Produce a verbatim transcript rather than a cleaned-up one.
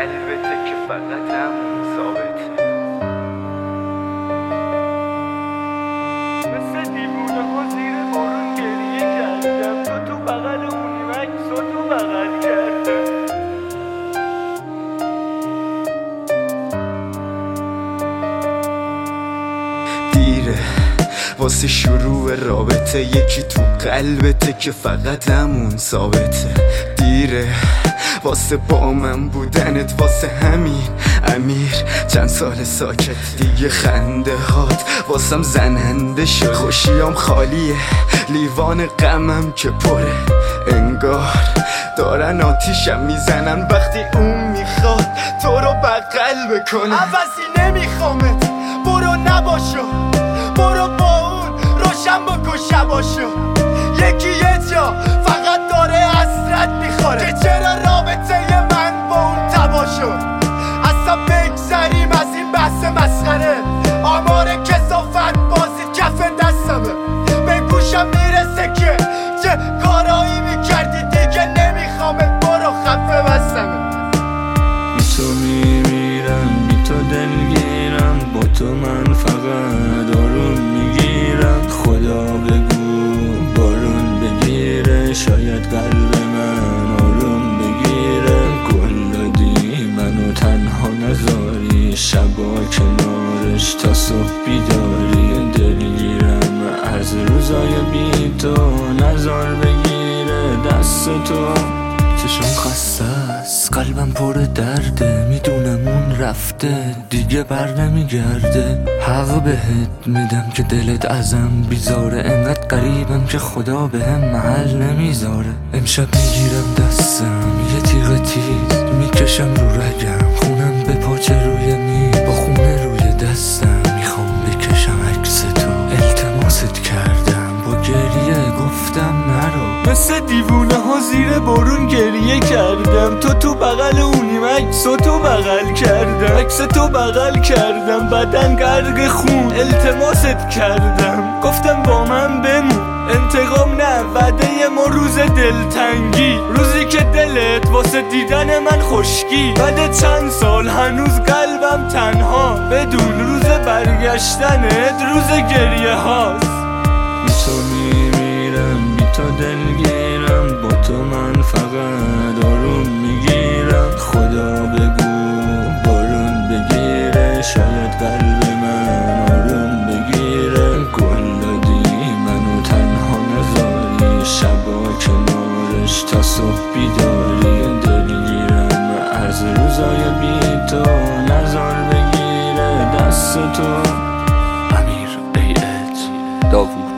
قلبته که فقط همون ثابته. مثل دیوونه ها زیر بارون گریه کردم، تو تو بغل اونی مکس و تو بغل کردم. دیره واسه شروع رابطه، یکی تو قلبته که فقط همون ثابته. دیره واسه با من بودنت، واسه همین امیر چند سال ساکت. دیگه خنده هات واسم زننده شد، خوشیام خالیه، لیوان غمم که پره. انگار دارن آتیشم میزنن وقتی اون میخواد تو رو بغل بکنه. عوضی نمیخوامت، برو نباشو، برو با اون روشن بکن شباشو. یکی یه جا فقط داره حسرت میخوره که چرا رابطه من با اون تبا شد. اصلا بگذریم از این بحث مسخره، آمار کثافت بازی کف دستمه. به گوشم میرسه که چه کارایی میکردی، دیگه نمیخوامت، برو خفه بستمه. بی تو میمیرم، بی تو دلگیرم، با تو من فقط آروم میگیرم. خدا بگو بارون بگیره، شاید قلب من آروم بگیره. گل دادی منو تنها نذاری، شبا کنارش تا صبح بیداری. دلگیرم از روزای بی تو، نظر بگیره دست تو. چشم خسته است، قلبم پر درده، میدونم اون رفته دیگه بر نمیگرده. حق بهت میدم که دلت ازم بیزاره، انقدر قریبم که خدا بهم محل نمیذاره. امشب میگیرم دستم یه تیغ تیز، میکشم رو رگم، خونم به پاچه روی می، با خونه روی دستم میخوام بکشم عکس تو. التماست کردم با گریه گفتم نرو، مثل دیوونه ها زیر بارون گریه کردم. تو تو بغل اونی مکس و تو بغل کردم، عکس تو بغل کردم، بدن غرق خون التماست کردم. گفتم با من بمون، انتقام نه، وعده ما روز دلتنگی، روزی که دلت واسه دیدن من خشکی. بعد چند سال هنوز قلبم تنها، بدون روز برگشتنت روز گریه هاست. بی تو میمیرم، بی تو دلگیرم، با تو من فقط آروم میگیرم. خدا بگو بارون بگیره، شاید قلب من آروم بگیره. گل دادی منو تنها نذاری، شبا کنارش تا صبح بیداری. دلگیرم از روزای بی تو، نظر بگیره دست تو. امیر ای اچ داوود